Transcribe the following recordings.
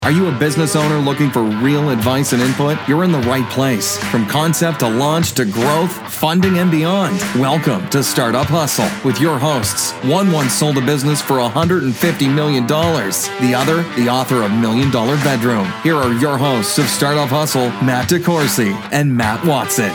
Are you a business owner looking for real advice and input? You're in the right place. From concept to launch to growth, funding, and beyond. Welcome to Startup Hustle with your hosts. One once sold a business for $150 million. The other, the author of $1 Million Bedroom. Here are your hosts of Startup Hustle, Matt DeCoursey and Matt Watson.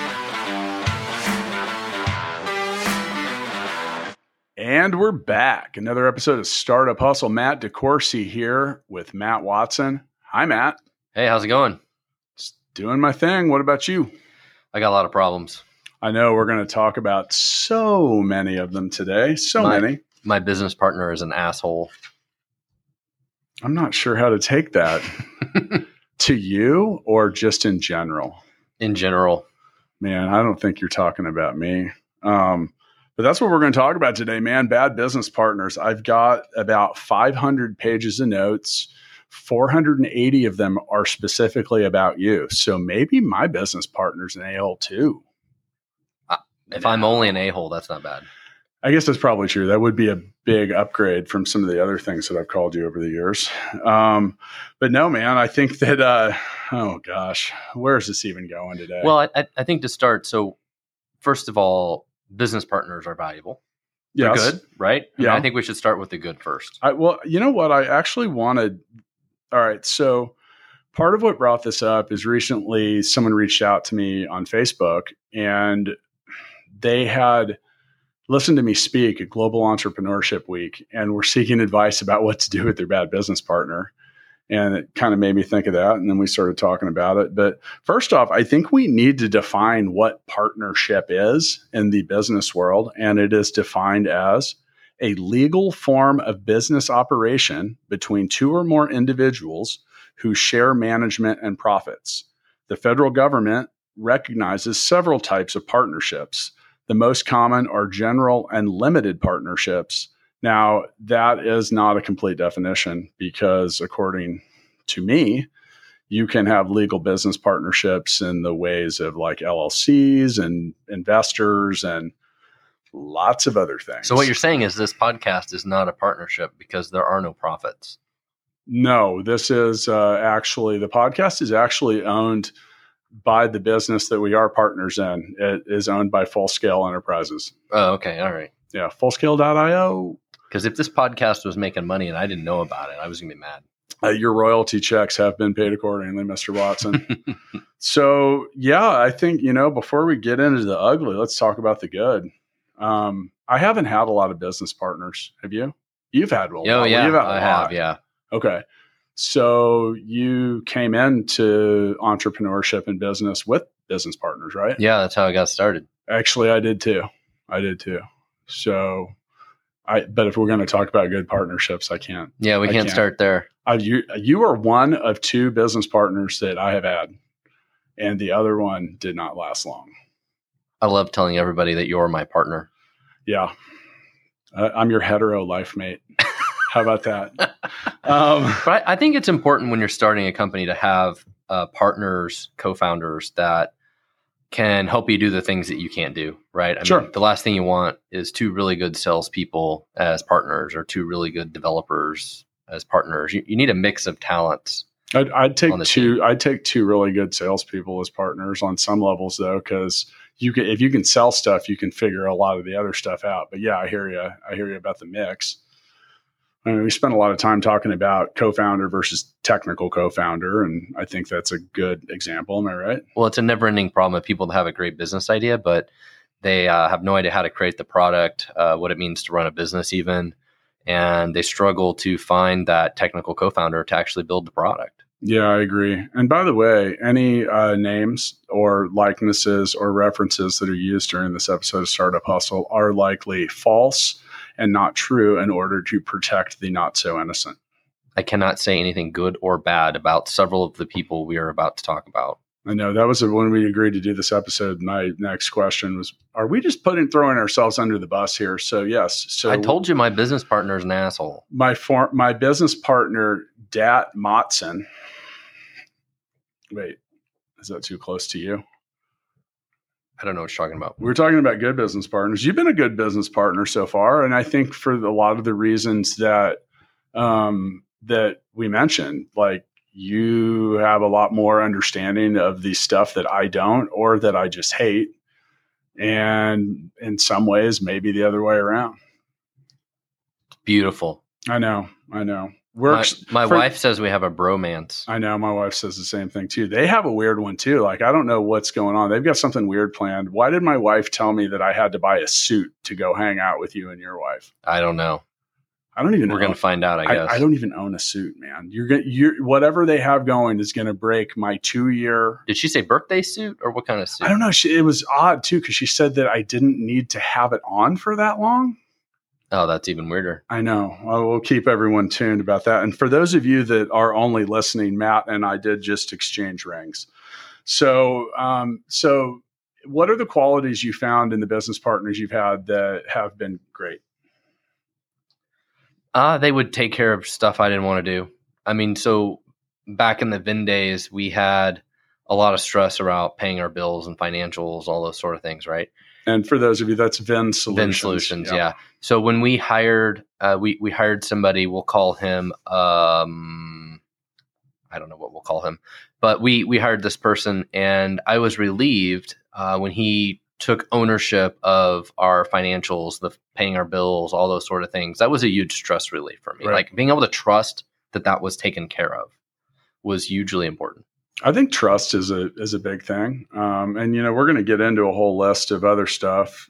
And we're back. Another episode of Startup Hustle. Matt DeCoursey here with Matt Watson. Hi, Matt. Hey, how's it going? Just doing my thing. What about you? I got a lot of problems. I know we're going to talk about so many of them today. Many. My business partner is an asshole. I'm not sure how to take that. To you or just in general? In general. Man, I don't think you're talking about me. But that's what we're going to talk about today, man. Bad business partners. I've got about 500 pages of notes. 480 of them are specifically about you. So maybe my business partner's an a-hole too. If I'm only an a-hole, that's not bad. I guess that's probably true. That would be a big upgrade from some of the other things that I've called you over the years. But no, man, I think that, oh gosh, where's this even going today? Well, I think to start, so first of all, business partners are valuable. Yes. They're good, right? Yeah. I think we should start with the good first. Well, you know what? I actually wanted. All right. So part of what brought this up is recently someone reached out to me on Facebook and they had listened to me speak at Global Entrepreneurship Week and were seeking advice about what to do with their bad business partner. And it kind of made me think of that. And then we started talking about it. But first off, I think we need to define what partnership is in the business world. And it is defined as a legal form of business operation between two or more individuals who share management and profits. The federal government recognizes several types of partnerships. The most common are general and limited partnerships. Now, that is not a complete definition because according to me, you can have legal business partnerships in the ways of like LLCs and investors and lots of other things. So what you're saying is this podcast is not a partnership because there are no profits. No, this is actually, the podcast is actually owned by the business that we are partners in. It is owned by Full Scale Enterprises. Oh, okay. All right. Yeah, fullscale.io. Because if this podcast was making money and I didn't know about it, I was going to be mad. Your royalty checks have been paid accordingly, Mr. Watson. So, yeah, I think, before we get into the ugly, let's talk about the good. I haven't had a lot of business partners. Have you? You've had one. Oh, yeah, I have, yeah. Okay. So you came into entrepreneurship and business with business partners, right? Yeah, that's how I got started. Actually, I did too. So but if we're going to talk about good partnerships, I can't. Yeah, we can't start there. You are one of two business partners that I have had, and the other one did not last long. I love telling everybody that you're my partner. Yeah. I'm your hetero life mate. How about that? But I think it's important when you're starting a company to have partners, co-founders that can help you do the things that you can't do, right? I mean, the last thing you want is two really good salespeople as partners or two really good developers as partners. You need a mix of talents. I'd take two really good salespeople as partners on some levels, though, because if you can sell stuff, you can figure a lot of the other stuff out. But yeah, I hear you. I hear you about the mix. I mean, we spent a lot of time talking about co-founder versus technical co-founder, and I think that's a good example. Am I right? Well, it's a never-ending problem of people that have a great business idea, but they have no idea how to create the product, what it means to run a business even, and they struggle to find that technical co-founder to actually build the product. Yeah, I agree. And by the way, any names or likenesses or references that are used during this episode of Startup Hustle are likely false and not true in order to protect the not so innocent. I cannot say anything good or bad about several of the people we are about to talk about. I know that was when we agreed to do this episode. My next question was, are we just throwing ourselves under the bus here? So yes. So I told you my business partner is an asshole. My business partner, Dat Motson. Wait, is that too close to you? I don't know what you're talking about. We're talking about good business partners. You've been a good business partner so far. And I think for a lot of the reasons that that we mentioned. Like, you have a lot more understanding of the stuff that I don't, or that I just hate. And in some ways, maybe the other way around. Beautiful. I know. My wife says we have a bromance. I know. My wife says the same thing too. They have a weird one too. Like, I don't know what's going on. They've got something weird planned. Why did my wife tell me that I had to buy a suit to go hang out with you and your wife? I don't know. We're going to find out, I guess. I don't even own a suit, man. Whatever they have going is going to break my 2-year. Did she say birthday suit or what kind of suit? I don't know. It was odd too, because she said that I didn't need to have it on for that long. Oh, that's even weirder. I know. I will keep everyone tuned about that. And for those of you that are only listening, Matt and I did just exchange rings. So what are the qualities you found in the business partners you've had that have been great? They would take care of stuff I didn't want to do. I mean, so back in the Vin days, we had a lot of stress around paying our bills and financials, all those sort of things, right? And for those of you, that's Vin Solutions. Vin Solutions, yeah. So when we hired, we hired somebody. We'll call him. I don't know what we'll call him, but we hired this person, and I was relieved when he took ownership of our financials, the paying our bills, all those sort of things. That was a huge stress relief for me. Right. Like, being able to trust that was taken care of was hugely important. I think trust is a big thing. And, we're going to get into a whole list of other stuff.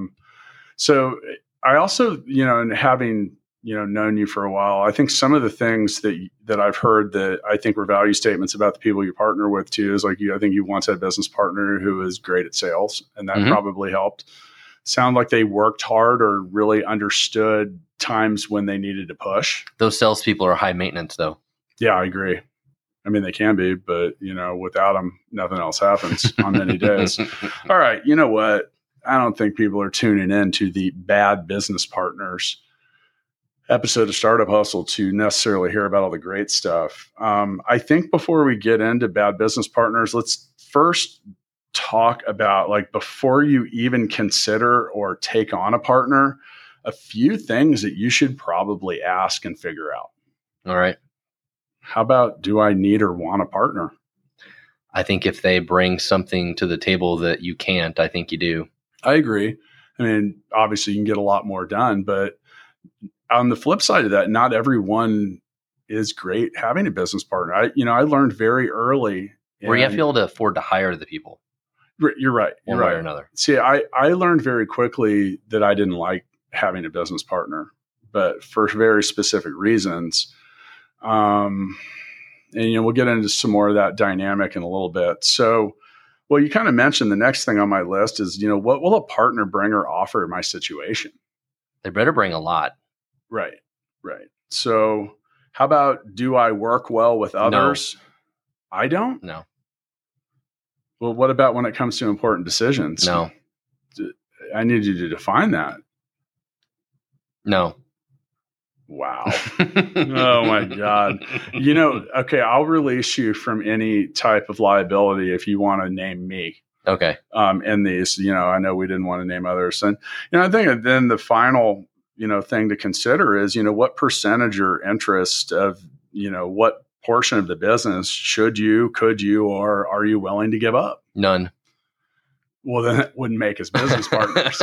So I also, and having, known you for a while, I think some of the things that I've heard that I think were value statements about the people you partner with too is like, I think you once had a business partner who is great at sales, and that probably helped. Sound like they worked hard or really understood times when they needed to push. Those salespeople are high maintenance though. Yeah, I agree. I mean, they can be, but without them, nothing else happens on many days. All right. You know what? I don't think people are tuning in to the Bad Business Partners episode of Startup Hustle to necessarily hear about all the great stuff. I think before we get into Bad Business Partners, let's first talk about, like, before you even consider or take on a partner, a few things that you should probably ask and figure out. All right. How about, do I need or want a partner? I think if they bring something to the table that you can't, I think you do. I agree. I mean, obviously you can get a lot more done, but on the flip side of that, not everyone is great having a business partner. I learned very early. Where you have to be able to afford to hire the people. You're right. One way or another. See, I learned very quickly that I didn't like having a business partner, but for very specific reasons. And we'll get into some more of that dynamic in a little bit. So, well, you kind of mentioned the next thing on my list is, what will a partner bring or offer in my situation? They better bring a lot. Right. So how about, do I work well with others? No. I don't? No. Well, what about when it comes to important decisions? No. I need you to define that. No. Wow. Oh my God. Okay, I'll release you from any type of liability if you want to name me. Okay. In these, I know we didn't want to name others. And, I think then the final, thing to consider is, what percentage or interest of, what portion of the business could you, or are you willing to give up? None. Well, then it wouldn't make us business partners.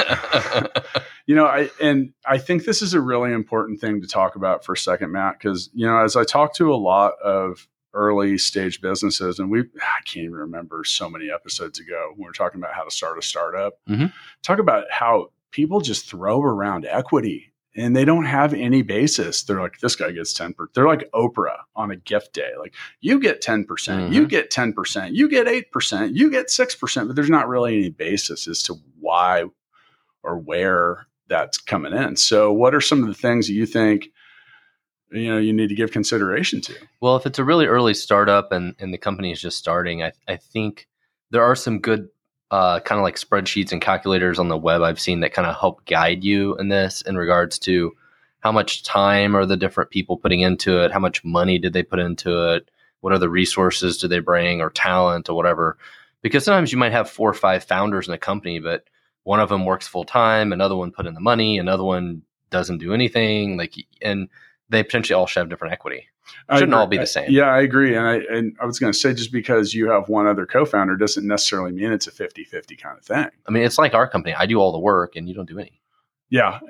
I think this is a really important thing to talk about for a second, Matt, because, as I talk to a lot of early stage businesses, and I can't even remember so many episodes ago when we were talking about how to start a startup, talk about how people just throw around equity and they don't have any basis. They're like, this guy gets 10%. They're like Oprah on a gift day. Like, you get 10%, you get 10%, you get 8%, you get 6%, but there's not really any basis as to why or where that's coming in. So what are some of the things that you think, you need to give consideration to? Well, if it's a really early startup and the company is just starting, I think there are some good kind of like spreadsheets and calculators on the web I've seen that kind of help guide you in this, in regards to how much time are the different people putting into it, how much money did they put into it, what are the resources do they bring, or talent or whatever. Because sometimes you might have 4 or 5 founders in a company, but one of them works full time, another one put in the money, another one doesn't do anything, and they potentially all should have different equity. Shouldn't all be the same. Yeah, I agree. And I was going to say, just because you have one other co-founder doesn't necessarily mean it's a 50-50 kind of thing. I mean, it's like our company. I do all the work and you don't do any. Yeah.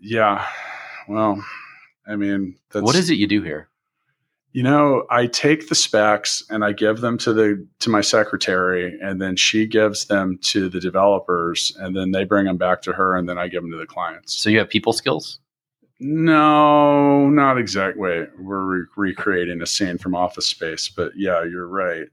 Well, I mean, what is it you do here? I take the specs and I give them to my secretary, and then she gives them to the developers, and then they bring them back to her, and then I give them to the clients. So you have people skills? No, not exactly. We're recreating a scene from Office Space, but yeah, you're right.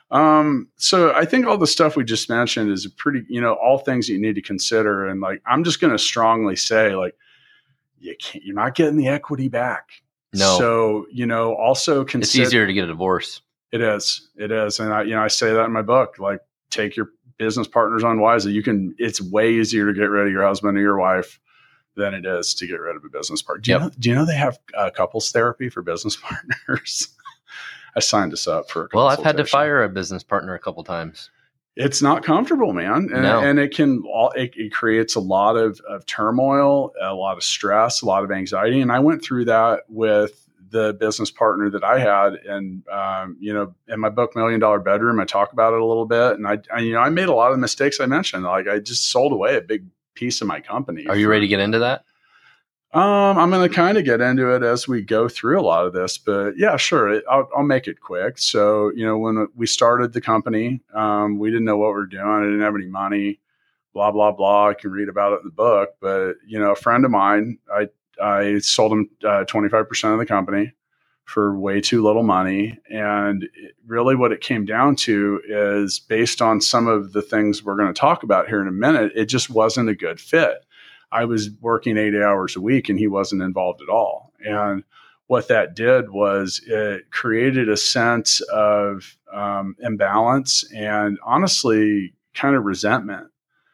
So I think all the stuff we just mentioned is all things you need to consider. And like, I'm just going to strongly say, like, you're not getting the equity back. No. So, also consider. It's easier to get a divorce. It is. And I say that in my book, like, take your business partners on wisely. It's way easier to get rid of your husband or your wife than it is to get rid of a business partner. Do you know they have couples therapy for business partners? I signed us up for a consultation. Well, I've had to fire a business partner a couple times. It's not comfortable, man. And it creates a lot of turmoil, a lot of stress, a lot of anxiety. And I went through that with the business partner that I had. And, in my book, $1 Million Bedroom, I talk about it a little bit. And I made a lot of mistakes I mentioned. Like, I just sold away a big piece of my company. Are you ready to get into that? I'm going to kind of get into it as we go through a lot of this, but yeah, sure. I'll make it quick. So, when we started the company, we didn't know what we were doing. I didn't have any money, blah, blah, blah. I can read about it in the book, but a friend of mine, I sold him 25% of the company for way too little money. And really what it came down to is, based on some of the things we're going to talk about here in a minute, it just wasn't a good fit. I was working 80 hours a week and he wasn't involved at all. And what that did was it created a sense of imbalance and, honestly, kind of resentment.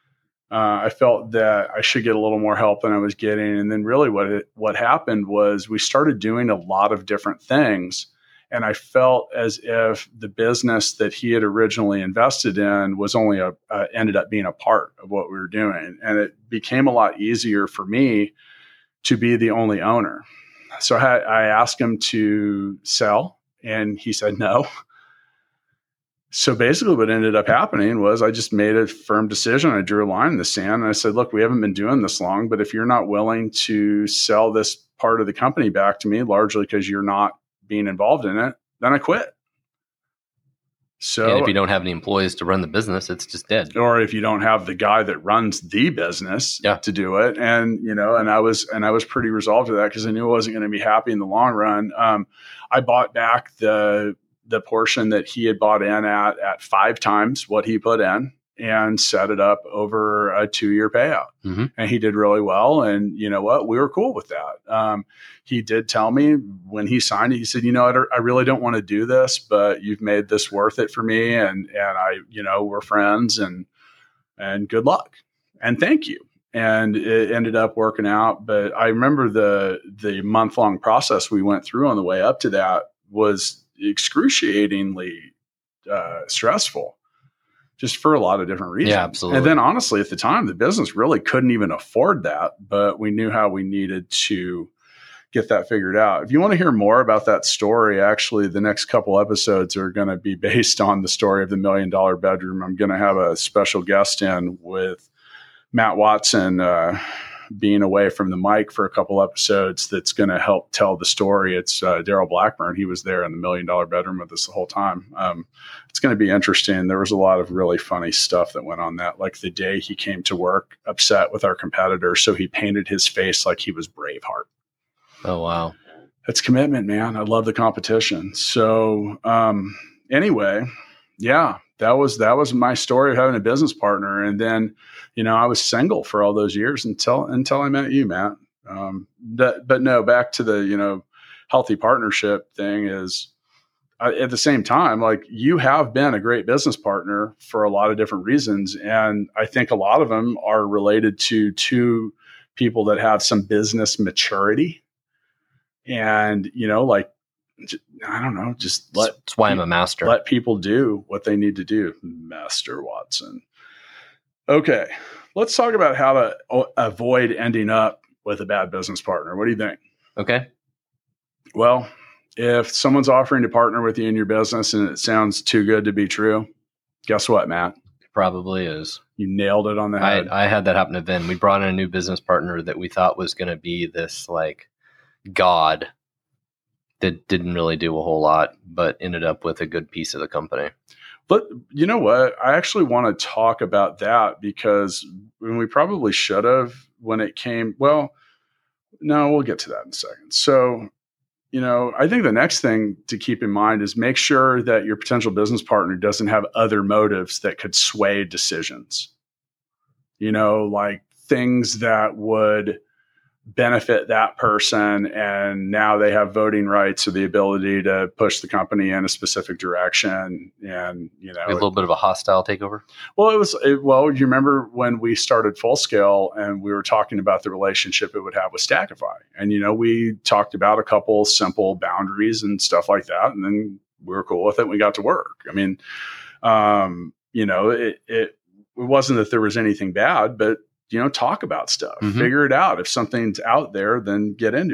I felt that I should get a little more help than I was getting. And then really what happened was we started doing a lot of different things. And I felt as if the business that he had originally invested in was only ended up being a part of what we were doing. And it became a lot easier for me to be the only owner. So I asked him to sell, and he said no. So basically what ended up happening was I just made a firm decision. I drew a line in the sand and I said, look, we haven't been doing this long, but if you're not willing to sell this part of the company back to me, largely because you're not being involved in it, then I quit. So, and if you don't have any employees to run the business, it's just dead. Or if you don't have the guy that runs the business to do it. And, and I was pretty resolved to that because I knew I wasn't going to be happy in the long run. I bought back the portion that he had bought in at 5 times what he put in, and set it up over a 2-year payout. Mm-hmm. And he did really well. And you know what? We were cool with that. He did tell me when he signed it, he said, I really don't want to do this, but you've made this worth it for me. And I, we're friends, and good luck and thank you. And it ended up working out. But I remember the month-long process we went through on the way up to that was excruciatingly stressful, just for a lot of different reasons. Yeah, absolutely. And then honestly, at the time, the business really couldn't even afford that, but we knew how we needed to get that figured out. If you want to hear more about that story, actually, the next couple episodes are going to be based on the story of the $1 Million Bedroom. I'm going to have a special guest in with Matt Watson, being away from the mic for a couple episodes, that's going to help tell the story. It's Daryl Blackburn. He was there in the $1 Million Bedroom with us the whole time. It's going to be interesting. There was a lot of really funny stuff that went on that. Like the day he came to work upset with our competitor, so he painted his face like he was Braveheart. Oh, wow. That's commitment, man. I love the competition. So anyway, yeah, that was my story of having a business partner. And then, I was single for all those years until I met you, Matt. But no, back to the, healthy partnership thing is, at the same time, like, you have been a great business partner for a lot of different reasons. And I think a lot of them are related to two people that have some business maturity. And, I don't know, that's why I'm a master. Let people do what they need to do. Master Watson. Okay. Let's talk about how to avoid ending up with a bad business partner. What do you think? Okay. Well, if someone's offering to partner with you in your business and it sounds too good to be true, guess what, Matt? It probably is. You nailed it on the head. I had that happen to Vin. We brought in a new business partner that we thought was going to be this like god that didn't really do a whole lot, but ended up with a good piece of the company. But you know what? I actually want to talk about that because we probably should have when it came. Well, no, we'll get to that in a second. So, I think the next thing to keep in mind is make sure that your potential business partner doesn't have other motives that could sway decisions. Like things that would benefit that person, and now they have voting rights or the ability to push the company in a specific direction. And a little bit of a hostile takeover. Well, you remember when we started Full Scale and we were talking about the relationship it would have with Stackify, and we talked about a couple simple boundaries and stuff like that, and then we were cool with it and we got to work. I mean, it wasn't that there was anything bad, but talk about stuff, figure it out. If something's out there, then get into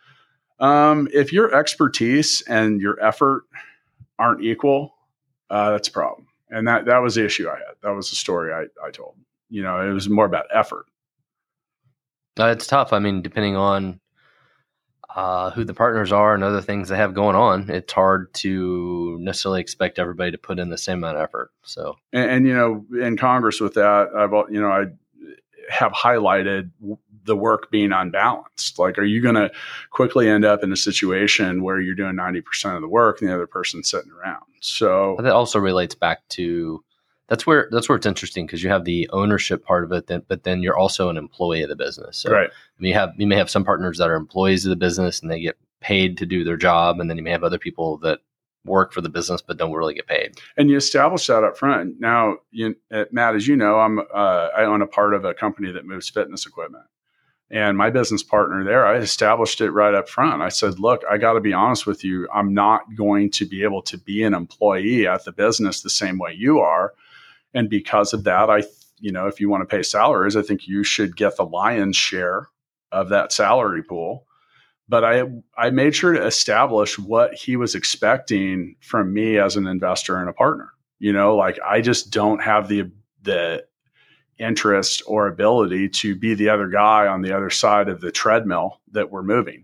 it. If your expertise and your effort aren't equal, that's a problem. And that was the issue I had. That was the story I told. It was more about effort. It's tough. I mean, depending on who the partners are and other things they have going on, it's hard to necessarily expect everybody to put in the same amount of effort. So, and in Congress with that, I have highlighted the work being unbalanced. Like, are you going to quickly end up in a situation where you're doing 90% of the work and the other person's sitting around? So that also relates back to that's where it's interesting because you have the ownership part of it, but then you're also an employee of the business. So right. You may have some partners that are employees of the business and they get paid to do their job, and then you may have other people that work for the business but don't really get paid. And you establish that up front. Now, Matt, as you know, I own a part of a company that moves fitness equipment. And my business partner there, I established it right up front. I said, look, I got to be honest with you. I'm not going to be able to be an employee at the business the same way you are. And because of that, if you want to pay salaries, I think you should get the lion's share of that salary pool. But I made sure to establish what he was expecting from me as an investor and a partner. Like I just don't have the interest or ability to be the other guy on the other side of the treadmill that we're moving.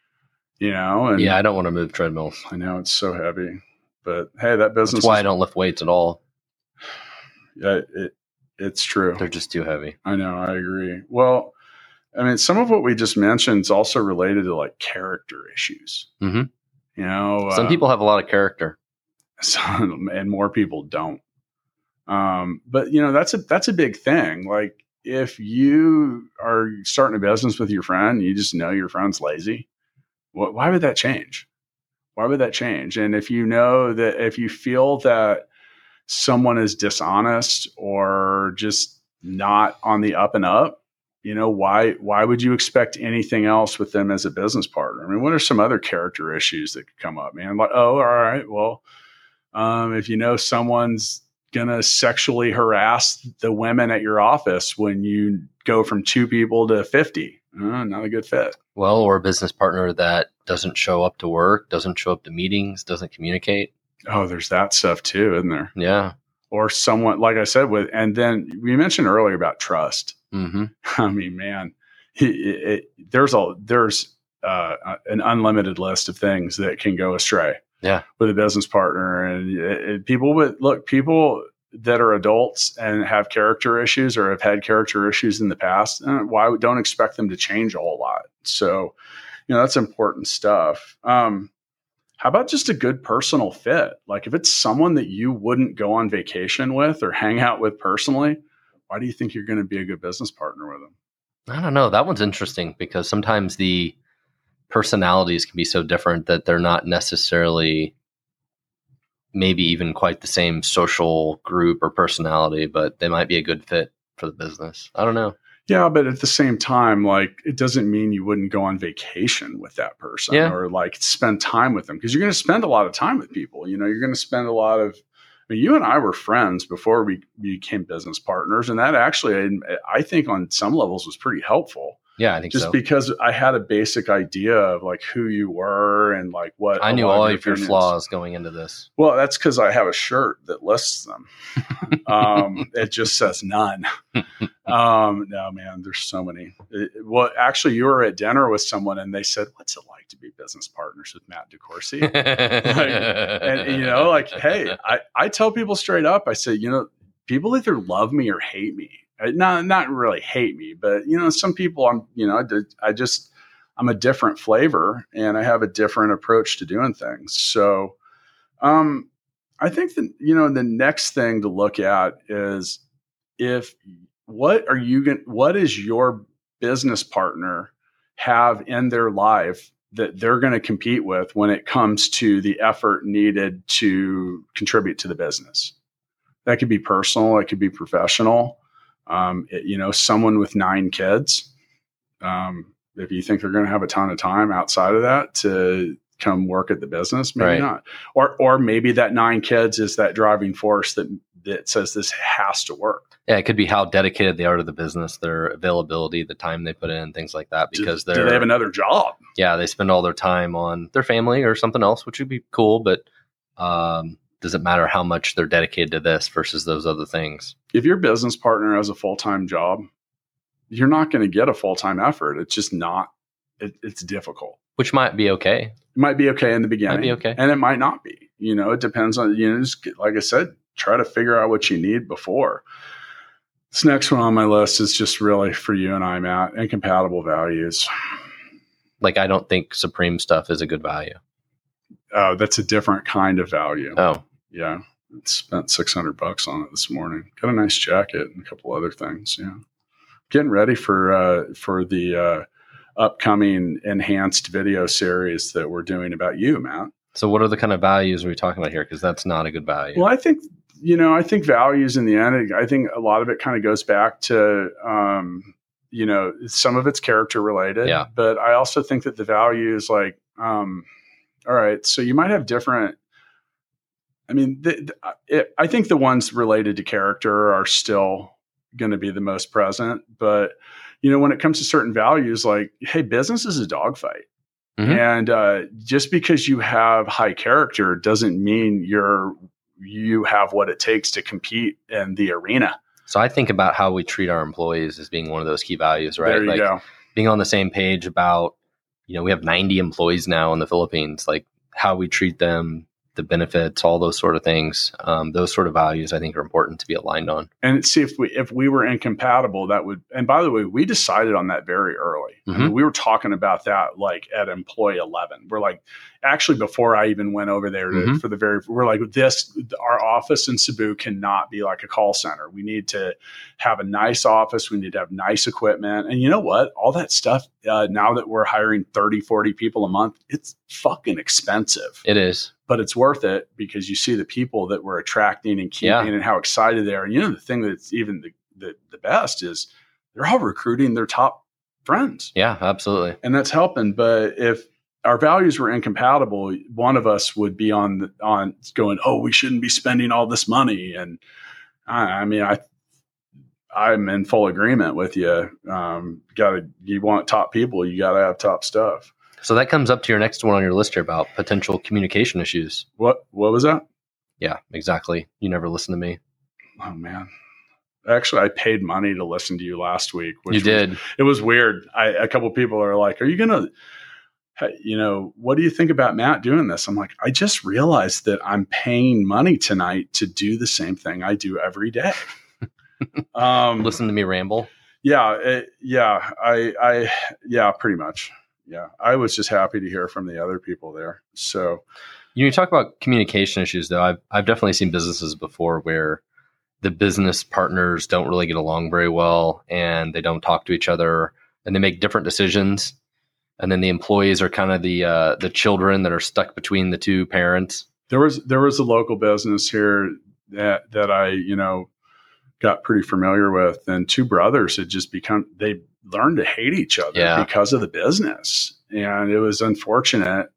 And yeah, I don't want to move treadmills. I know it's so heavy, but hey, that business. That's why I don't lift weights at all. Yeah, it's true. They're just too heavy. I know. I agree. Well, I mean, some of what we just mentioned is also related to like character issues. Mm-hmm. Some people have a lot of character, and more people don't. But that's a big thing. Like if you are starting a business with your friend, you just know your friend's lazy. Why would that change? Why would that change? And if if you feel that someone is dishonest or just not on the up and up, why would you expect anything else with them as a business partner? I mean, what are some other character issues that could come up, man? Like, oh, all right, well, if someone's going to sexually harass the women at your office when you go from 2 people to 50, not a good fit. Well, or a business partner that doesn't show up to work, doesn't show up to meetings, doesn't communicate. Oh, there's that stuff too, isn't there? Yeah. Or someone, like I said, and then we mentioned earlier about trust. Mm-hmm. I mean, man, there's an unlimited list of things that can go astray. Yeah. With a business partner, and people that are adults and have character issues or have had character issues in the past, why don't expect them to change a whole lot? So, that's important stuff. How about just a good personal fit? Like if it's someone that you wouldn't go on vacation with or hang out with personally, why do you think you're going to be a good business partner with them? I don't know. That one's interesting because sometimes the personalities can be so different that they're not necessarily maybe even quite the same social group or personality, but they might be a good fit for the business. I don't know. Yeah, but at the same time, like it doesn't mean you wouldn't go on vacation with that person or like spend time with them because you're going to spend a lot of time with people. You're going to spend a lot of. I mean, you and I were friends before we became business partners, and that actually, I think, on some levels, was pretty helpful. Yeah, I think just because I had a basic idea of like who you were and like what I knew all of your flaws going into this. Well, that's because I have a shirt that lists them. It just says none. No, man, there's so many. Well, actually, you were at dinner with someone and they said, "What's it like to be business partners with Matt DeCoursey?" and hey, I tell people straight up. I say, people either love me or hate me. Not really hate me, but some people I'm a different flavor and I have a different approach to doing things. So, I think that, the next thing to look at is what is your business partner have in their life that they're going to compete with when it comes to the effort needed to contribute to the business? That could be personal. It could be professional. Someone with 9 kids, if you think they're going to have a ton of time outside of that to come work at the business, maybe not. Or maybe that 9 kids is that driving force that says this has to work. Yeah, it could be how dedicated they are to the business, their availability, the time they put in, things like that. Because do they have another job? Yeah, they spend all their time on their family or something else, which would be cool. But does it matter how much they're dedicated to this versus those other things? If your business partner has a full-time job, you're not going to get a full-time effort. It's just not. It's difficult. Which might be okay. It might be okay in the beginning. Might be okay. And it might not be. It depends on, just, like I said, try to figure out what you need before. This next one on my list is just really for you and I, Matt, incompatible values. Like, I don't think Supreme stuff is a good value. Oh, that's a different kind of value. Oh. Yeah. Spent $600 on it this morning. Got a nice jacket and a couple other things. Yeah. Getting ready for the upcoming enhanced video series that we're doing about you, Matt. So what are the kind of values are we talking about here? Because that's not a good value. Well, I think values in the end, I think a lot of it kind of goes back to, some of it's character related. Yeah. But I also think that the values like, all right, so you might have different. I mean, I think the ones related to character are still going to be the most present. But, when it comes to certain values, like, hey, business is a dogfight. Mm-hmm. And just because you have high character doesn't mean you have what it takes to compete in the arena. So I think about how we treat our employees as being one of those key values, right? There you go. Being on the same page about, we have 90 employees now in the Philippines, like how we treat them, the benefits, all those sort of things. Those sort of values I think are important to be aligned on. And see if we were incompatible, that would, and by the way, we decided on that very early. Mm-hmm. I mean, we were talking about that like at employee 11. We're like, actually before I even went over there we're like, our office in Cebu cannot be like a call center. We need to have a nice office. We need to have nice equipment. And you know what? All that stuff, now that we're hiring 30, 40 people a month, it's fucking expensive. It is. But it's worth it because you see the people that we're attracting and keeping and how excited they are. And the thing that's even the best is they're all recruiting their top friends. Yeah, absolutely. And that's helping. But if our values were incompatible, one of us would be on going, oh, we shouldn't be spending all this money. And I'm in full agreement with you. You want top people, you got to have top stuff. So that comes up to your next one on your list here about potential communication issues. What was that? Yeah, exactly. You never listen to me. Oh, man. Actually, I paid money to listen to you last week. You did. It was weird. A couple of people are like, are you going to, what do you think about Matt doing this? I'm like, I just realized that I'm paying money tonight to do the same thing I do every day. Listen to me ramble. Yeah. Pretty much. Yeah. I was just happy to hear from the other people there. So, you talk about communication issues though. I've definitely seen businesses before where the business partners don't really get along very well and they don't talk to each other and they make different decisions. And then the employees are kind of the children that are stuck between the two parents. There was a local business here that I, got pretty familiar with, and 2 brothers had just they learned to hate each other because of the business. And it was unfortunate.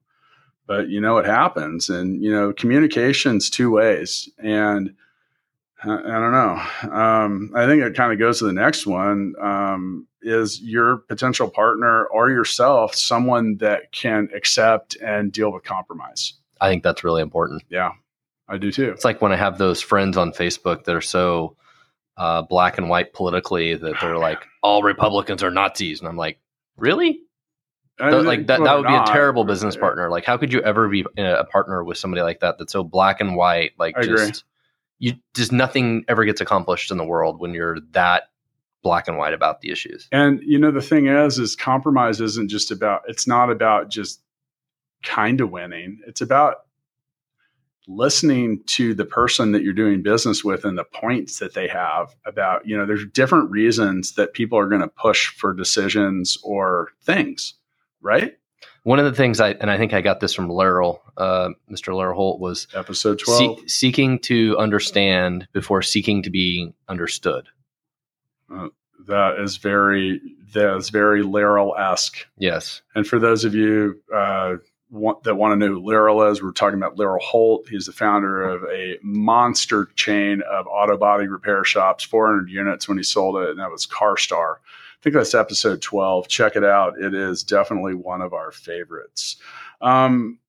But it happens, and, communication's 2 ways. And I don't know. I think it kind of goes to the next one. Is your potential partner or yourself someone that can accept and deal with compromise? I think that's really important. Yeah, I do too. It's like when I have those friends on Facebook that are so black and white politically that they're like, all Republicans are Nazis. And I'm like, really? That would be a terrible business partner. Like, how could you ever be a partner with somebody like that that's so black and white? Like, nothing ever gets accomplished in the world when you're that black and white about the issues. And the thing is compromise isn't just about. It's not about just kind of winning. It's about listening to the person that you're doing business with and the points that they have about. There's different reasons that people are going to push for decisions or things. Right. One of the things I think I got this from Laurel, Mr. Laurel Holt, was episode 12, seeking to understand before seeking to be understood. That is very Laurel-esque. Yes. And for those of you that want to know who Laurel is, we're talking about Laurel Holt. He's the founder of a monster chain of auto body repair shops, 400 units when he sold it, and that was CarStar. I think that's episode 12. Check it out. It is definitely one of our favorites. In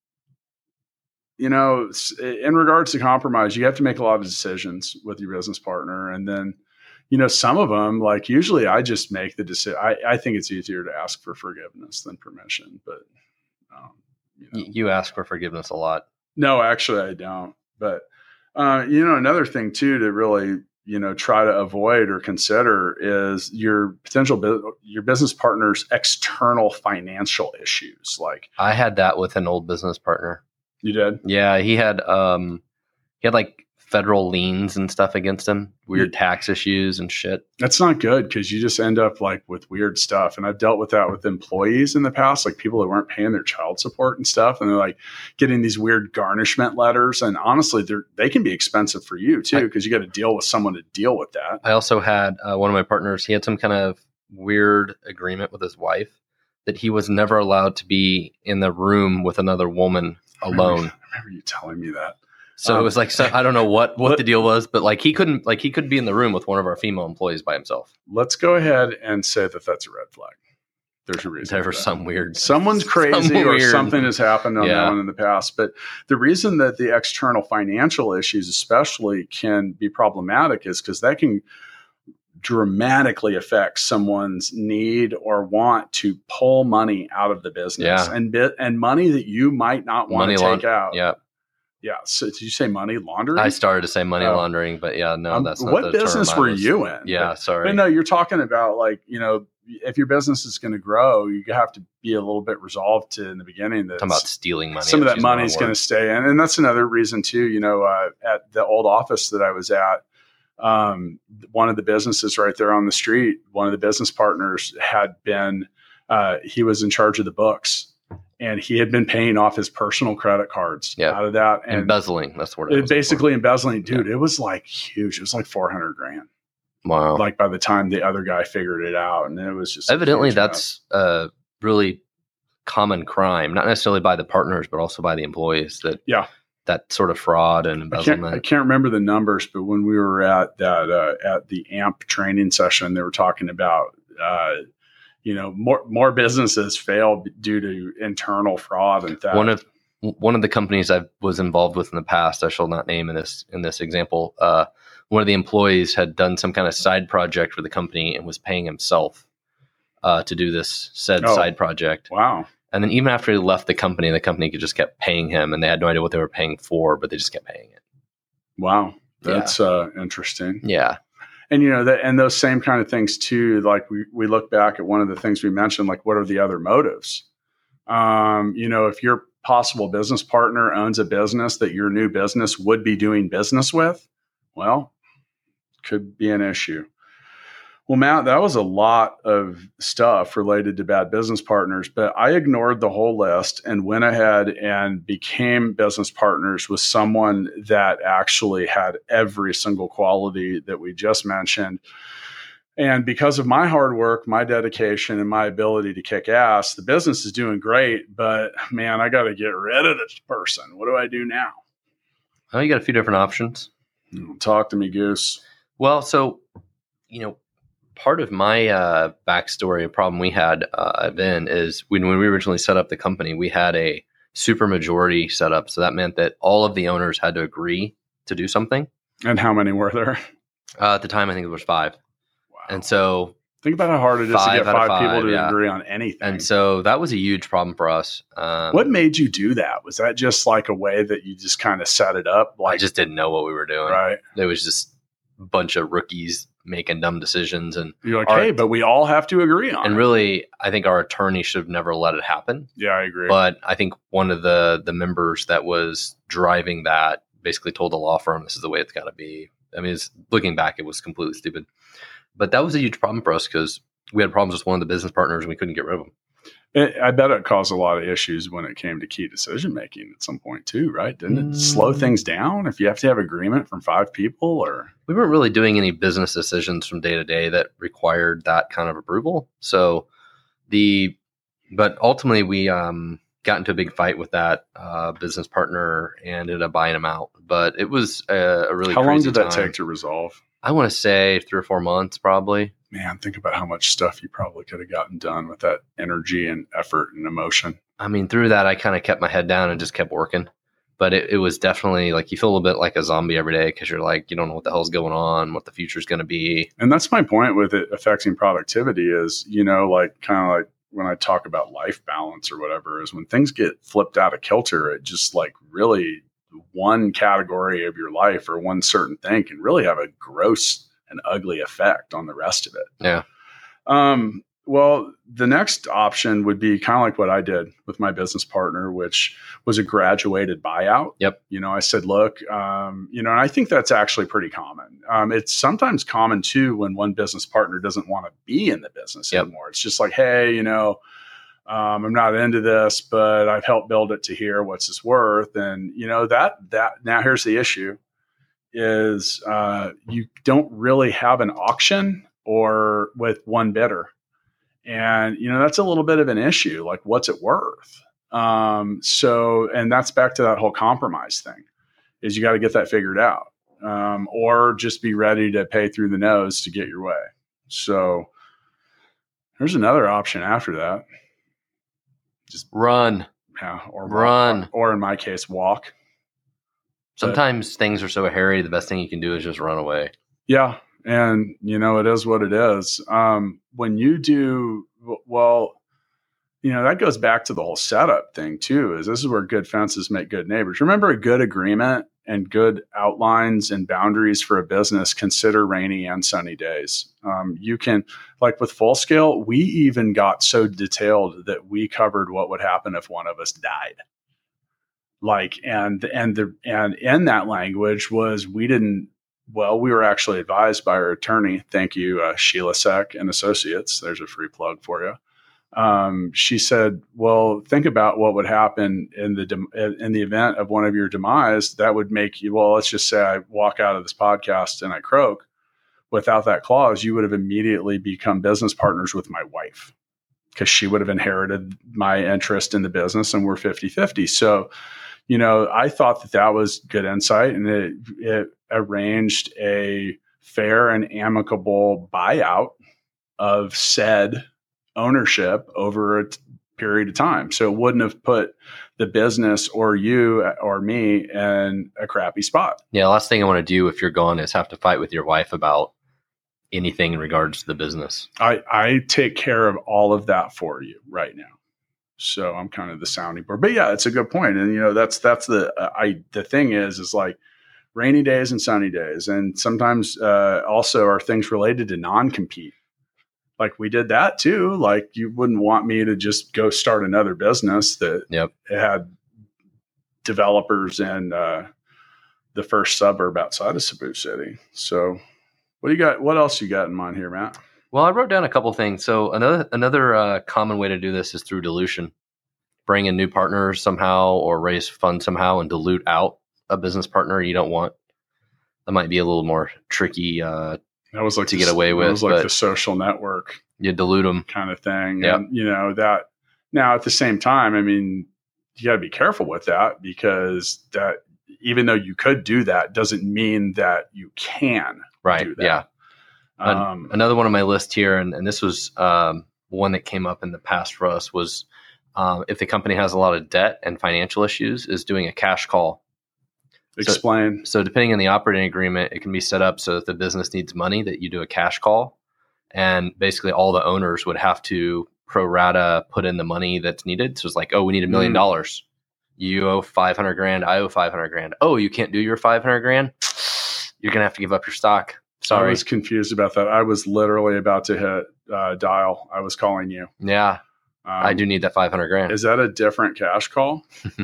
regards to compromise, you have to make a lot of decisions with your business partner. And then, some of them, like usually I just make the decision. I think it's easier to ask for forgiveness than permission, but you ask for forgiveness a lot. No, actually I don't. But, another thing too, to really, try to avoid or consider is your business partner's external financial issues. Like I had that with an old business partner. You did? Yeah. He had like federal liens and stuff against him, weird tax issues and shit. That's not good because you just end up like with weird stuff. And I've dealt with that with employees in the past, like people that weren't paying their child support and stuff. And they're like getting these weird garnishment letters. And honestly, they can be expensive for you too, because you got to deal with someone to deal with that. I also had one of my partners, he had some kind of weird agreement with his wife that he was never allowed to be in the room with another woman alone. I remember you telling me that. So it was like, I don't know what the deal was, but like he couldn't be in the room with one of our female employees by himself. Let's go ahead and say that that's a red flag. There's a reason. There's some weird. Someone's crazy or something has happened on that one in the past. But the reason that the external financial issues especially can be problematic is because that can dramatically affect someone's need or want to pull money out of the business and money that you might not want to take out. Yeah. Yeah. So did you say money laundering? I started to say money laundering, but that's not what business were you in? Yeah, sorry. But no, you're talking about like, if your business is going to grow, you have to be a little bit resolved to in the beginning that talking about stealing money. Some of that money is going to stay in. And that's another reason too, at the old office that I was at, one of the businesses right there on the street, one of the business partners had been, he was in charge of the books. And he had been paying off his personal credit cards out of that. And embezzling. That's what it was. Basically embezzling. Dude, it was like huge. It was like $400,000. Wow. Like by the time the other guy figured it out. And it was just. Evidently, that's a really common crime, not necessarily by the partners, but also by the employees that sort of fraud and embezzlement. I can't remember the numbers, but when we were at that, at the AMP training session, they were talking about, more businesses fail due to internal fraud and theft. One of the companies I was involved with in the past, I shall not name in this example, one of the employees had done some kind of side project for the company and was paying himself to do this side project. Wow. And then even after he left the company just kept paying him, and they had no idea what they were paying for, but they just kept paying it. Wow. That's interesting. Yeah. And, and those same kind of things too, like we look back at one of the things we mentioned, like what are the other motives? If your possible business partner owns a business that your new business would be doing business with, well, could be an issue. Well, Matt, that was a lot of stuff related to bad business partners, but I ignored the whole list and went ahead and became business partners with someone that actually had every single quality that we just mentioned. And because of my hard work, my dedication, and my ability to kick ass, the business is doing great, but man, I got to get rid of this person. What do I do now? Oh, you got a few different options. Talk to me, Goose. Well, so, part of my backstory, a problem we had then is when we originally set up the company, we had a super majority set up. So that meant that all of the owners had to agree to do something. And how many were there? At the time, I think it was 5. Wow. And so think about how hard it is to get 5 people to agree on anything. And so that was a huge problem for us. What made you do that? Was that just like a way that you just kind of set it up? I just didn't know what we were doing. Right. There was just a bunch of rookies making dumb decisions. And you're like, hey, but we all have to agree on it. And really, I think our attorney should have never let it happen. Yeah, I agree. But I think one of the members that was driving that basically told the law firm, this is the way it's got to be. I mean, looking back, it was completely stupid. But that was a huge problem for us because we had problems with one of the business partners and we couldn't get rid of them. I bet it caused a lot of issues when it came to key decision making at some point too, right? Didn't it slow things down if you have to have agreement from 5 people? Or we weren't really doing any business decisions from day to day that required that kind of approval. So but ultimately we got into a big fight with that business partner and ended up buying him out. But it was a really How crazy long did that time. take to resolve? I want to say 3 or 4 months, probably. Man, think about how much stuff you probably could have gotten done with that energy and effort and emotion. I mean, through that, I kind of kept my head down and just kept working. But it was definitely like you feel a little bit like a zombie every day because you're like, you don't know what the hell's going on, what the future's going to be. And that's my point with it affecting productivity is, like kind of like when I talk about life balance or whatever, is when things get flipped out of kilter, it just like really one category of your life or one certain thing can really have a gross and ugly effect on the rest of it. Yeah. Well, the next option would be kind of like what I did with my business partner, which was a graduated buyout. Yep. I said, look, and I think that's actually pretty common. It's sometimes common too when one business partner doesn't want to be in the business anymore. It's just like, hey, I'm not into this, but I've helped build it to here. What's this worth? And that now here's the issue is you don't really have an auction or with one bidder. And, that's a little bit of an issue. Like, what's it worth? And that's back to that whole compromise thing is you got to get that figured out or just be ready to pay through the nose to get your way. So there's another option after that. Just run. Yeah. Or run. Walk, or in my case, walk. Sometimes things are so hairy. The best thing you can do is just run away. Yeah. And, it is what it is. When you do, that goes back to the whole setup thing too, is this is where good fences make good neighbors. Remember, a good agreement and good outlines and boundaries for a business consider rainy and sunny days. You can, like with Full Scale, we even got so detailed that we covered what would happen if one of us died. And in that language was we were actually advised by our attorney. Thank you, Sheila Seck and Associates. There's a free plug for you. She said, well, think about what would happen in the event of one of your demise. That would make you, let's just say I walk out of this podcast and I croak. Without that clause, you would have immediately become business partners with my wife because she would have inherited my interest in the business and we're 50-50. So, I thought that was good insight, and it arranged a fair and amicable buyout of said ownership over a period of time. So it wouldn't have put the business or you or me in a crappy spot. Yeah. Last thing I want to do if you're gone is have to fight with your wife about anything in regards to the business. I take care of all of that for you right now. So I'm kind of the sounding board, but yeah, it's a good point. And that's the thing is like rainy days and sunny days. And sometimes also are things related to non-compete. Like we did that too. Like you wouldn't want me to just go start another business that had developers in the first suburb outside of Cebu City. So what do you got? What else you got in mind here, Matt? Well, I wrote down a couple things. So another common way to do this is through dilution. Bring in new partners somehow or raise funds somehow and dilute out a business partner you don't want. That might be a little more tricky that was like to get away with. It was like the Social Network. You dilute them. Kind of thing. Yep. And, that now at the same time, I mean, you got to be careful with that because that even though you could do that, doesn't mean that you can do that. Yeah. Another one on my list here, and this was one that came up in the past for us, was if the company has a lot of debt and financial issues, is doing a cash call. Explain. So depending on the operating agreement, it can be set up so that the business needs money, that you do a cash call, and basically all the owners would have to pro rata put in the money that's needed. So it's like, oh, we need $1 million. You owe 500 grand. I owe 500 grand. Oh, you can't do your 500 grand. You're going to have to give up your stock. Sorry. I was confused about that. I was literally about to hit dial. I was calling you. Yeah. I do need that 500 grand. Is that a different cash call?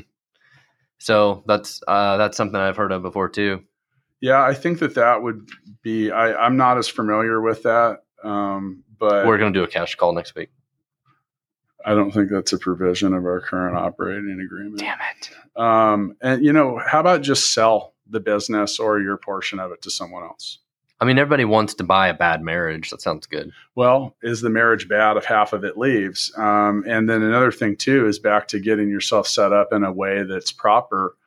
So that's something I've heard of before too. Yeah, I think that would be, I'm not as familiar with that. But we're going to do a cash call next week. I don't think that's a provision of our current operating agreement. Damn it. And how about just sell the business or your portion of it to someone else? I mean, everybody wants to buy a bad marriage. That sounds good. Well, is the marriage bad if half of it leaves? And then another thing too is back to getting yourself set up in a way that's proper.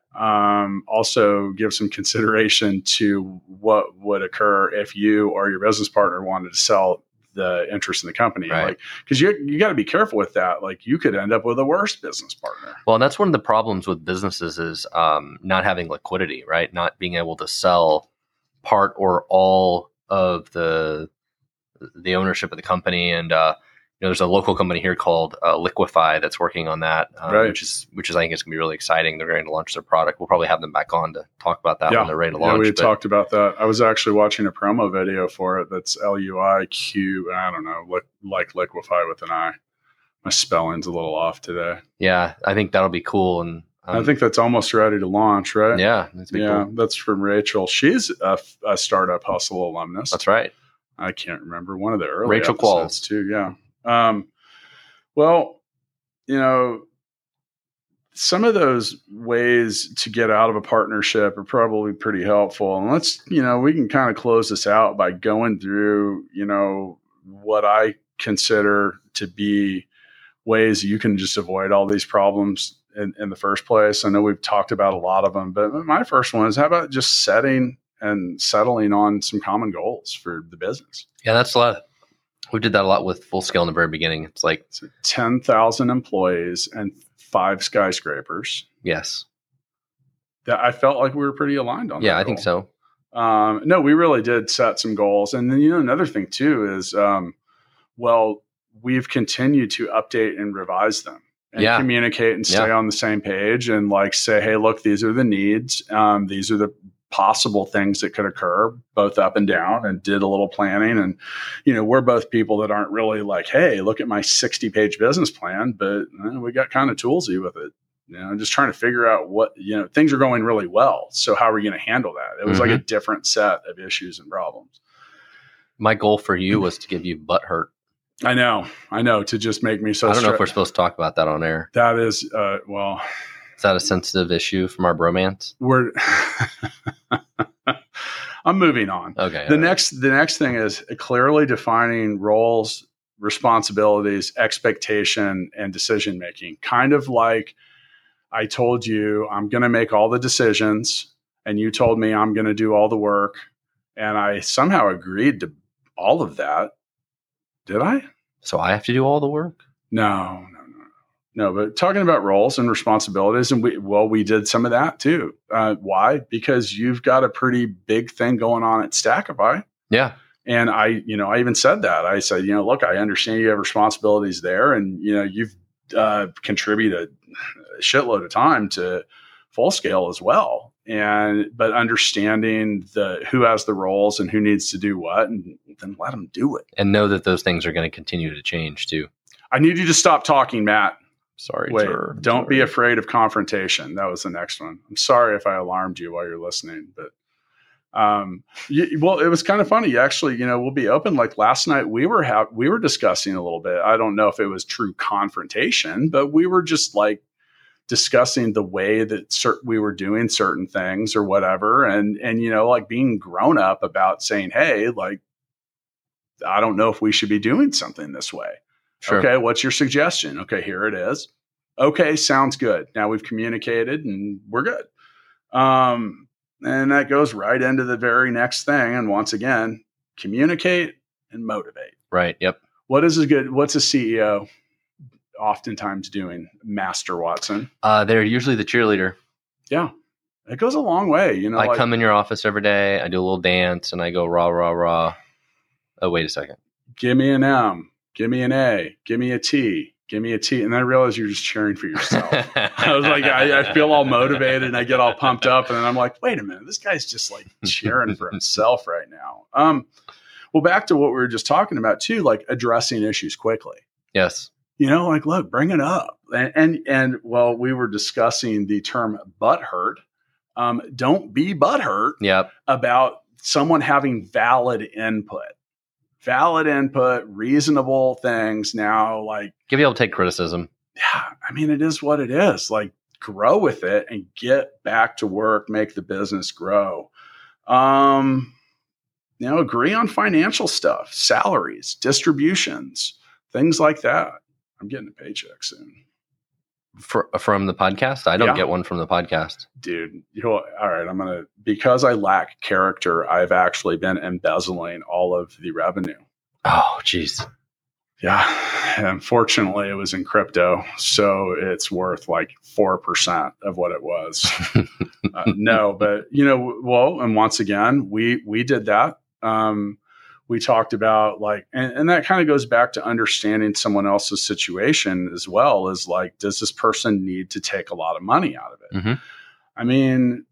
Also give some consideration to what would occur if you or your business partner wanted to sell the interest in the company. Right. Like, cause you got to be careful with that. Like you could end up with a worse business partner. Well, and that's one of the problems with businesses is, not having liquidity, right? Not being able to sell part or all of the ownership of the company. And, there's a local company here called Liquify that's working on that, right. which is I think it's gonna be really exciting. They're going to launch their product. We'll probably have them back on to talk about that when they're ready to launch. Yeah, we talked about that. I was actually watching a promo video for it. That's LUIQ. I don't know, like Liquify with an I. My spelling's a little off today. Yeah, I think that'll be cool. And I think that's almost ready to launch, right? Yeah, cool. That's from Rachel. She's a Startup Hustle alumnus. That's right. I can't remember one of the early Rachel episodes Qualls too. Yeah. Well, some of those ways to get out of a partnership are probably pretty helpful. And let's, we can kind of close this out by going through, what I consider to be ways you can just avoid all these problems in the first place. I know we've talked about a lot of them, but my first one is, how about just setting and settling on some common goals for the business? Yeah, that's a lot. We did that a lot with Full Scale in the very beginning. It's like 10,000 employees and 5 skyscrapers. Yes. That I felt like we were pretty aligned on. Yeah, I think so. No, we really did set some goals. And then, another thing too is, we've continued to update and revise them and communicate and stay on the same page and say, hey, look, these are the needs. These are the possible things that could occur both up and down, and did a little planning. And, we're both people that aren't really like, hey, look at my 60-page business plan, but we got kind of toolsy with it, just trying to figure out what, things are going really well. So how are we going to handle that? It was like a different set of issues and problems. My goal for you was to give you butt hurt. I know, to just make me so I don't know if we're supposed to talk about that on air. That is, Is that a sensitive issue from our bromance? I'm moving on. Okay. The next thing is clearly defining roles, responsibilities, expectation, and decision making. Kind of like I told you, I'm going to make all the decisions, and you told me I'm going to do all the work, and I somehow agreed to all of that. Did I? So I have to do all the work? No. But talking about roles and responsibilities, and we did some of that too. Why? Because you've got a pretty big thing going on at Stackify. Yeah. And I even said that. I said, look, I understand you have responsibilities there, and you've contributed a shitload of time to Full Scale as well. But understanding who has the roles and who needs to do what, and then let them do it. And know that those things are going to continue to change too. I need you to stop talking, Matt. Sorry. Wait, don't be afraid of confrontation. That was the next one. I'm sorry if I alarmed you while you're listening, but it was kind of funny. Actually, we'll be open. Like last night, we were discussing a little bit. I don't know if it was true confrontation, but we were just like discussing the way that we were doing certain things or whatever, and like being grown up about saying, hey, like, I don't know if we should be doing something this way. Sure. Okay, what's your suggestion? Okay, here it is. Okay, sounds good. Now we've communicated and we're good. And that goes right into the very next thing. And once again, communicate and motivate. Right. Yep. What's a CEO oftentimes doing, Master Watson? They're usually the cheerleader. Yeah. It goes a long way. I come in your office every day. I do a little dance and I go rah, rah, rah. Oh, wait a second. Give me an M. Give me an A. Give me a T. Give me a T. And then I realized you're just cheering for yourself. I was like, I feel all motivated and I get all pumped up. And then I'm like, wait a minute, this guy's just like cheering for himself right now. Well, back to what we were just talking about too, like addressing issues quickly. Yes. Like, look, bring it up. And while we were discussing the term butthurt, don't be butthurt about someone having valid input, reasonable things. Now, like, give you able to take criticism. Yeah. I mean, it is what it is. Like, grow with it and get back to work, make the business grow. Agree on financial stuff, salaries, distributions, things like that. I'm getting a paycheck soon. From the podcast? I don't get one from the podcast. Dude, all right, because I lack character, I've actually been embezzling all of the revenue. Oh, geez. Yeah. Unfortunately, it was in crypto, so it's worth like 4% of what it was. No, but and once again, we did that. We talked about and that kind of goes back to understanding someone else's situation as well, as like, does this person need to take a lot of money out of it? Mm-hmm. I mean,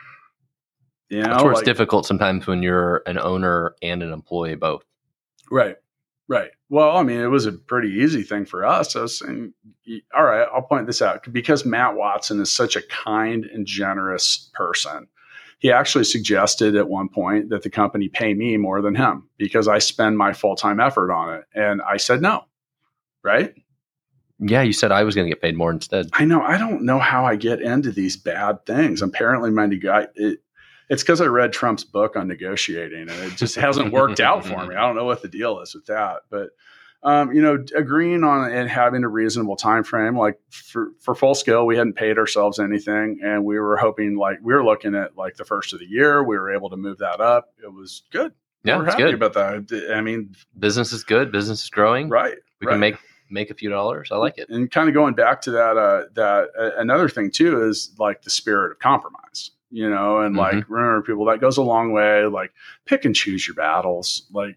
that's where it's difficult sometimes when you're an owner and an employee both. Right. Well, I mean, it was a pretty easy thing for us. I was saying, all right, I'll point this out because Matt Watson is such a kind and generous person. He actually suggested at one point that the company pay me more than him because I spend my full-time effort on it. And I said no, right? Yeah, you said I was going to get paid more instead. I know. I don't know how I get into these bad things. Apparently, it's because I read Trump's book on negotiating, and it just hasn't worked out for me. I don't know what the deal is with that. But, agreeing on and having a reasonable time frame, like for Full Scale, we hadn't paid ourselves anything, and we were hoping, we were looking at like the first of the year. We were able to move that up. It was good. Yeah, we're happy about that. I mean, business is good. Business is growing. Right. We can make a few dollars. I like it. And kind of going back to that, another thing too is like the spirit of compromise. And like, remember people, that goes a long way, like pick and choose your battles. Like,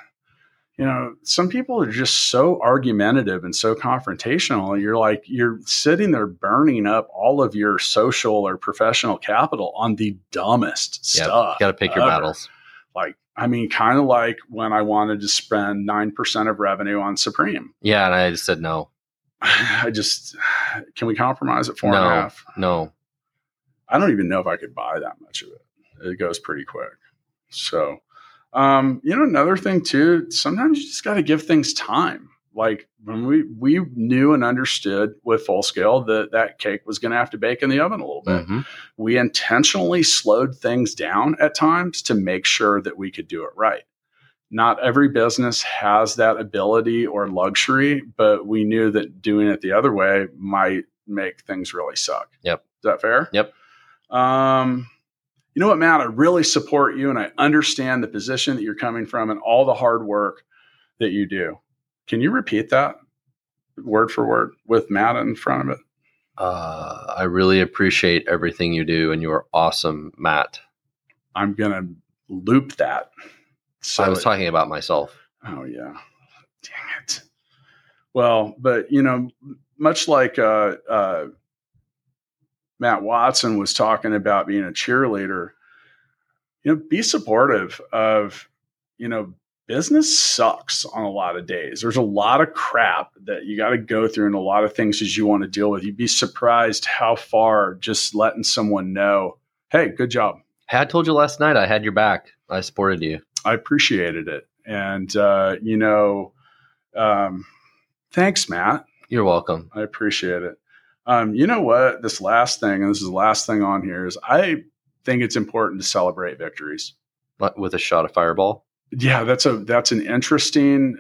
some people are just so argumentative and so confrontational. You're sitting there burning up all of your social or professional capital on the dumbest stuff. You got to pick your battles. Like, I mean, kind of like when I wanted to spend 9% of revenue on Supreme. Yeah. And I just said, no, can we compromise at 4.5? No. I don't even know if I could buy that much of it. It goes pretty quick. So, another thing too, sometimes you just got to give things time. Like when we knew and understood with Full Scale that cake was going to have to bake in the oven a little bit. Mm-hmm. We intentionally slowed things down at times to make sure that we could do it right. Not every business has that ability or luxury, but we knew that doing it the other way might make things really suck. Yep. Is that fair? Yep. You know what, Matt? I really support you and I understand the position that you're coming from and all the hard work that you do. Can you repeat that word for word with Matt in front of it? I really appreciate everything you do and you're awesome, Matt. I'm going to loop that. So I was talking about myself. Oh, yeah. Dang it. Well, but, much like Matt Watson was talking about being a cheerleader, be supportive of, business sucks on a lot of days. There's a lot of crap that you got to go through and a lot of things that you want to deal with. You'd be surprised how far just letting someone know, hey, good job. Hey, I told you last night I had your back. I supported you. I appreciated it. And, thanks, Matt. You're welcome. I appreciate it. You know what? This last thing, and this is the last thing on here, is I think it's important to celebrate victories. With a shot of Fireball? Yeah, that's an interesting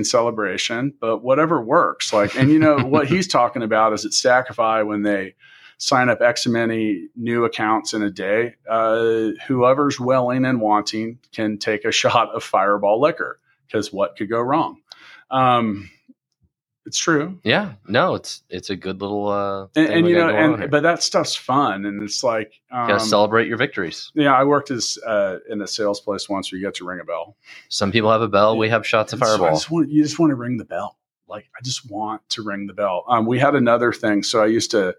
celebration, but whatever works. Like, and what he's talking about is at Stackify when they sign up X many new accounts in a day. Whoever's willing and wanting can take a shot of Fireball liquor, because what could go wrong? It's true. Yeah, no, it's a good little but that stuff's fun, and it's like you gotta celebrate your victories. Yeah, I worked as in a sales place once where you get to ring a bell. Some people have a bell. We have shots of Fireball. You just want to ring the bell. Like, I just want to ring the bell. We had another thing. So I used to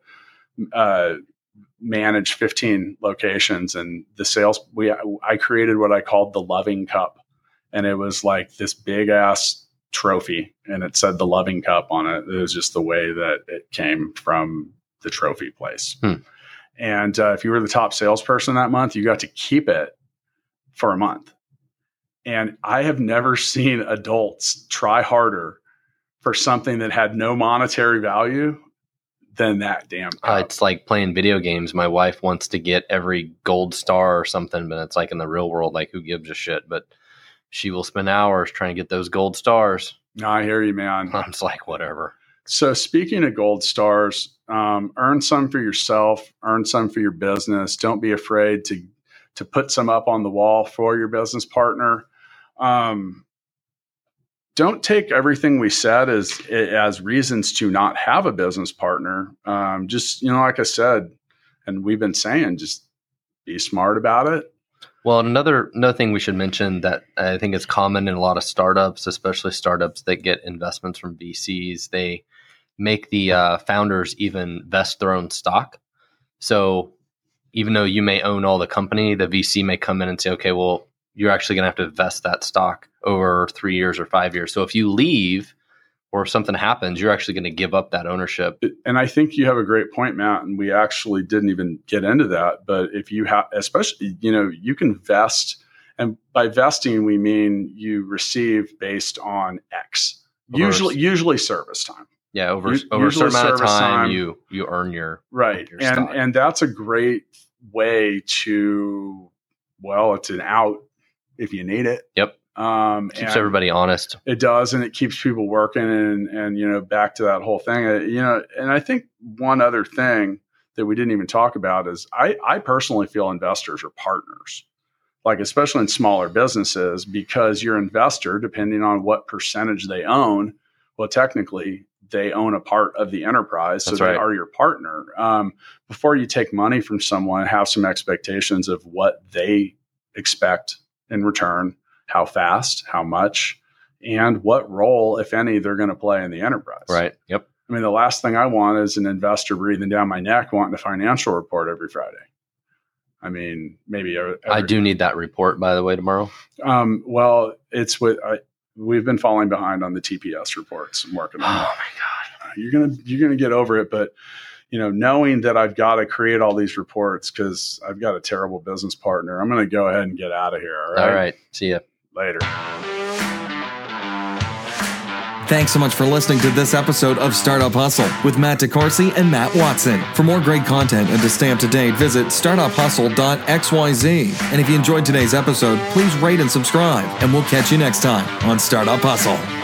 manage 15 locations, and the sales. I created what I called the Loving Cup, and it was like this big ass trophy, and it said the Loving Cup on it. It was just the way that it came from the trophy place. And if you were the top salesperson that month, you got to keep it for a month. And I have never seen adults try harder for something that had no monetary value than that damn cup. It's like playing video games. My wife wants to get every gold star or something, but it's like in the real world, like, who gives a shit? But she will spend hours trying to get those gold stars. No, I hear you, man. I'm just like, whatever. So speaking of gold stars, earn some for yourself, earn some for your business. Don't be afraid to put some up on the wall for your business partner. Don't take everything we said as reasons to not have a business partner. Just, like I said, and we've been saying, just be smart about it. Well, another thing we should mention that I think is common in a lot of startups, especially startups that get investments from VCs, they make the founders even vest their own stock. So even though you may own all the company, the VC may come in and say, okay, well, you're actually going to have to vest that stock over 3 years or 5 years. So if you leave or if something happens, you're actually going to give up that ownership. And I think you have a great point, Matt, and we actually didn't even get into that. But if you have, especially, you can vest, and by vesting, we mean you receive based on X, usually service time. Yeah. Over a certain amount of time, you earn your, right. Your stock. And that's a great way to, it's an out if you need it. Yep. Keeps everybody honest. It does, and it keeps people working. And back to that whole thing. And I think one other thing that we didn't even talk about is I personally feel investors are partners, like especially in smaller businesses, because your investor, depending on what percentage they own, well, technically they own a part of the enterprise, so they are your partner. Before you take money from someone, have some expectations of what they expect in return. How fast, how much, and what role, if any, they're going to play in the enterprise. Right. Yep. I mean, the last thing I want is an investor breathing down my neck wanting a financial report every Friday. I mean, maybe I do need that report, by the way, tomorrow. Well, it's we've been falling behind on the TPS reports. I'm working on. Oh my God, you're gonna get over it, but knowing that I've got to create all these reports because I've got a terrible business partner, I'm going to go ahead and get out of here. All right. See ya. Later. Thanks so much for listening to this episode of Startup Hustle with Matt DeCoursey and Matt Watson. For more great content and to stay up to date, visit startuphustle.xyz. And if you enjoyed today's episode, please rate and subscribe, and we'll catch you next time on Startup Hustle.